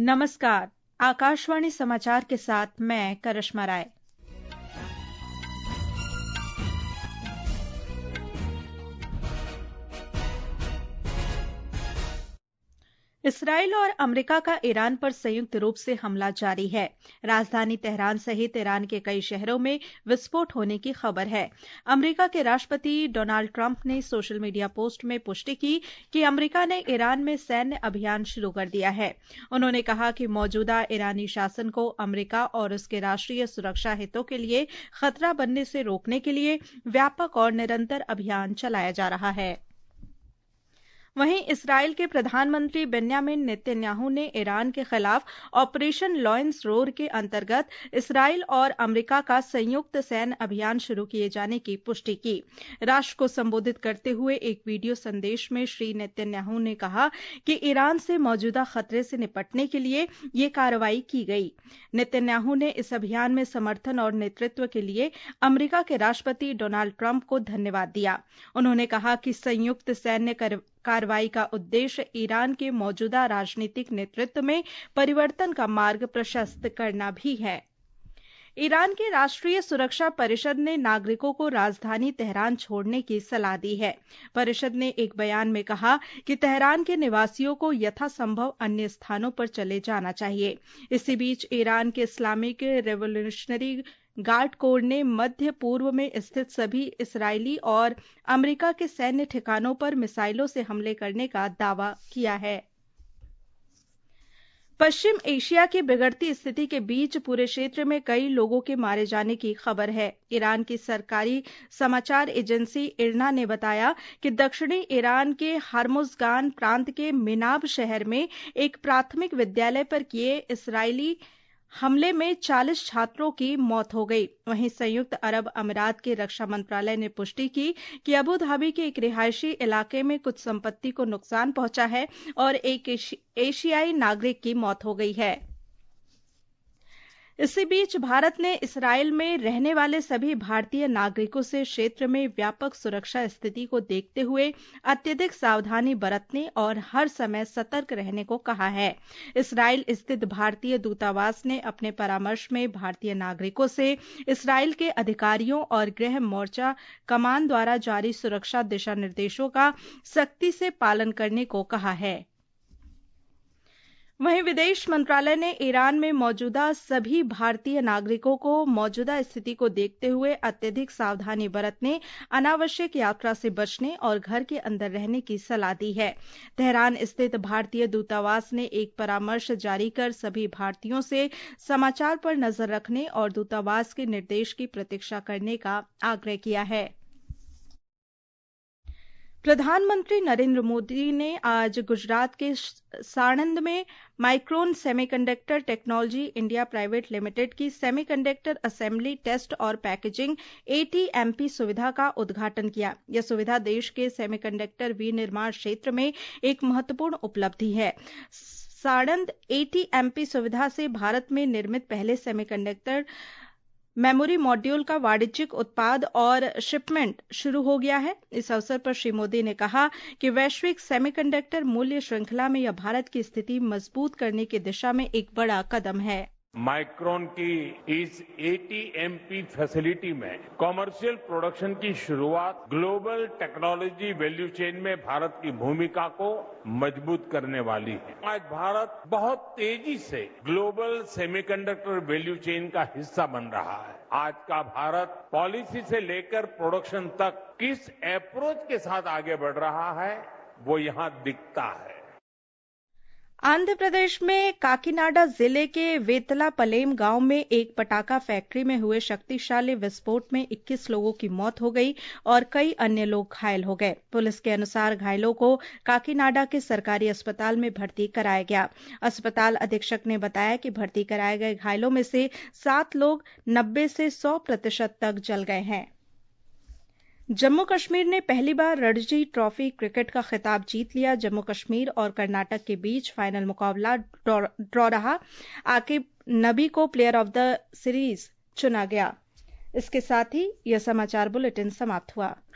नमस्कार। आकाशवाणी समाचार के साथ मैं करिश्मा राय। इसराइल और अमेरिका का ईरान पर संयुक्त रूप से हमला जारी है। राजधानी तेहरान सहित ईरान के कई शहरों में विस्फोट होने की खबर है। अमेरिका के राष्ट्रपति डोनाल्ड ट्रंप ने सोशल मीडिया पोस्ट में पुष्टि की कि अमेरिका ने ईरान में सैन्य अभियान शुरू कर दिया है। उन्होंने कहा कि मौजूदा ईरानी शासन को अमेरिका और उसके राष्ट्रीय सुरक्षा हितों के लिए खतरा बनने से रोकने के लिए व्यापक और निरंतर अभियान चलाया जा रहा है। वहीं इसराइल के प्रधानमंत्री बेन्यामिन नेतन्याहू ने ईरान के खिलाफ ऑपरेशन लॉयंस रोर के अंतर्गत इसराइल और अमेरिका का संयुक्त सैन्य अभियान शुरू किए जाने की पुष्टि की। राष्ट्र को संबोधित करते हुए एक वीडियो संदेश में श्री नेतन्याहू ने कहा कि ईरान से मौजूदा खतरे से निपटने के लिए ये कार्रवाई की गई। नेतन्याहू ने इस अभियान में समर्थन और नेतृत्व के लिए अमेरिका के राष्ट्रपति डोनाल्ड ट्रंप को धन्यवाद दिया। उन्होंने कहा कि संयुक्त सैन्य कार्रवाई का उद्देश्य ईरान के मौजूदा राजनीतिक नेतृत्व में परिवर्तन का मार्ग प्रशस्त करना भी है। ईरान के राष्ट्रीय सुरक्षा परिषद ने नागरिकों को राजधानी तेहरान छोड़ने की सलाह दी है। परिषद ने एक बयान में कहा कि तेहरान के निवासियों को यथासंभव अन्य स्थानों पर चले जाना चाहिए। इसी बीच ईरान के इस्लामिक रेवोल्यूशनरी गार्ड कोर ने मध्य पूर्व में स्थित सभी इस्राएली और अमेरिका के सैन्य ठिकानों पर मिसाइलों से हमले करने का दावा किया है। पश्चिम एशिया की बिगड़ती स्थिति के बीच पूरे क्षेत्र में कई लोगों के मारे जाने की खबर है। ईरान की सरकारी समाचार एजेंसी इरना ने बताया कि दक्षिणी ईरान के हर्मुज़गान प्रांत के मिनाब शहर में एक प्राथमिक विद्यालय पर किए इस्राएली हमले में 40 छात्रों की मौत हो गई। वहीं संयुक्त अरब अमीरात के रक्षा मंत्रालय ने पुष्टि की कि अबू धाबी के एक रिहायशी इलाके में कुछ संपत्ति को नुकसान पहुंचा है और एक एशियाई नागरिक की मौत हो गई है। इसी बीच भारत ने इसराइल में रहने वाले सभी भारतीय नागरिकों से क्षेत्र में व्यापक सुरक्षा स्थिति को देखते हुए अत्यधिक सावधानी बरतने और हर समय सतर्क रहने को कहा है। इसराइल स्थित भारतीय दूतावास ने अपने परामर्श में भारतीय नागरिकों से इसराइल के अधिकारियों और गृह मोर्चा कमान द्वारा जारी सुरक्षा दिशा निर्देशों का सख्ती से पालन करने को कहा है। वहीं विदेश मंत्रालय ने ईरान में मौजूदा सभी भारतीय नागरिकों को मौजूदा स्थिति को देखते हुए अत्यधिक सावधानी बरतने, अनावश्यक यात्रा से बचने और घर के अंदर रहने की सलाह दी है। तेहरान स्थित भारतीय दूतावास ने एक परामर्श जारी कर सभी भारतीयों से समाचार पर नजर रखने और दूतावास के निर्देश की प्रतीक्षा करने का आग्रह किया है। प्रधानमंत्री नरेंद्र मोदी ने आज गुजरात के साणंद में Micron semiconductor technology India private limited की सेमीकंडक्टर असेंबली टेस्ट और पैकेजिंग ATMP सुविधा का उद्घाटन किया। यह सुविधा देश के सेमीकंडक्टर विनिर्माण क्षेत्र में एक महत्वपूर्ण उपलब्धि है। साणंद ATMP सुविधा से भारत में निर्मित पहले सेमीकंडक्टर मेमोरी मॉड्यूल का वाणिज्यिक उत्पाद और शिपमेंट शुरू हो गया है। इस अवसर पर श्री मोदी ने कहा कि वैश्विक सेमीकंडक्टर मूल्य श्रृंखला में यह भारत की स्थिति मजबूत करने की दिशा में एक बड़ा कदम है। माइक्रोन की इस ATMP फैसिलिटी में कॉमर्शियल प्रोडक्शन की शुरुआत ग्लोबल टेक्नोलॉजी वैल्यू चेन में भारत की भूमिका को मजबूत करने वाली है। आज भारत बहुत तेजी से ग्लोबल सेमीकंडक्टर वैल्यू चेन का हिस्सा बन रहा है। आज का भारत पॉलिसी से लेकर प्रोडक्शन तक किस अप्रोच के साथ आगे बढ़ रहा है, वो यहां दिखता है। आंध्र प्रदेश में काकीनाडा जिले के वेतलापलेम गांव में एक पटाखा फैक्ट्री में हुए शक्तिशाली विस्फोट में 21 लोगों की मौत हो गई और कई अन्य लोग घायल हो गए। पुलिस के अनुसार घायलों को काकीनाडा के सरकारी अस्पताल में भर्ती कराया गया। अस्पताल अधीक्षक ने बताया कि भर्ती कराए गए घायलों में से 7 लोग 90 से 100% तक जल गए हैं। जम्मू कश्मीर ने पहली बार रणजी ट्रॉफी क्रिकेट का खिताब जीत लिया। जम्मू कश्मीर और कर्नाटक के बीच फाइनल मुकाबला ड्रॉ रहा। आकिब नबी को प्लेयर ऑफ द सीरीज चुना गया। इसके साथ ही यह समाचार बुलेटिन समाप्त हुआ।